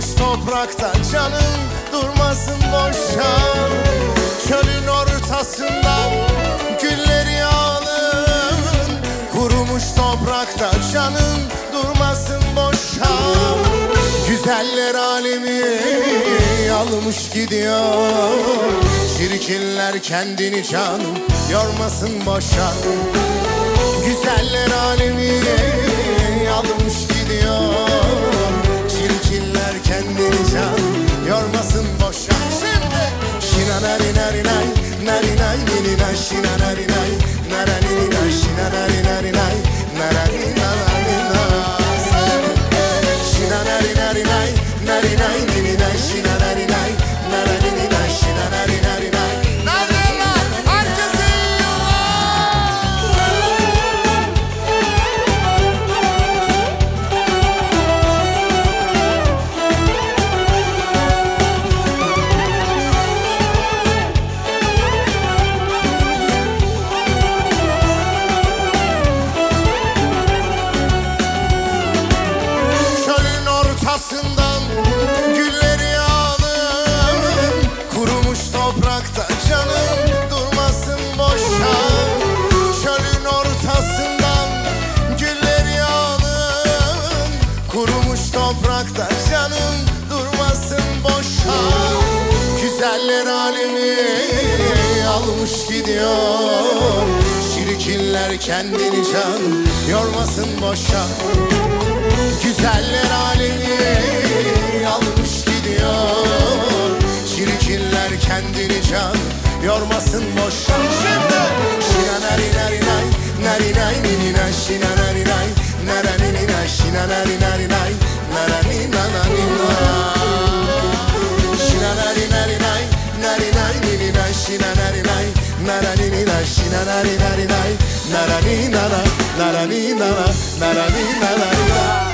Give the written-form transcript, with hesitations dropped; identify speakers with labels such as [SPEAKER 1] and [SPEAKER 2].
[SPEAKER 1] Kurumuş toprakta canım durmasın boşa. Çölün ortasından güller yağın. Kurumuş toprakta canım durmasın boşa. Güzeller alemi almış gidiyor. Çirkinler kendini canım yormasın boşa. Güzeller alemi almış gidiyor. Çirkinler kendini canım yormasın boşa. Şinanari nari nay, nari nay nini nay, şinanari nay, narani nay, şinanari nari nay, narani narani nay. Şinanari nari nay, nari nay nini nay, şinanari nay, narani nay, şinanari nari nay. Neredeler? Herkese ortasından gülleri alın. Kurumuş toprakta canım durmasın boşa. Çölün ortasından gülleri alın. Kurumuş toprakta canım durmasın boşa. Güzeller alemi almış gidiyor. Çirkinler kendini canım yormasın boşa. Güzeller alemi almış gidiyor. Çirkinler kendini can yormasın boşa. Şinanari nari nay, nari nay nini nay, şinanari nay, narani nay, şinanari nari nay, narani nanani nay. Şinanari nari nay, nari nay nini nay, şinanari nay, narani nay, şinanari nari nay, narani nana, narani nana, narani nanani nay.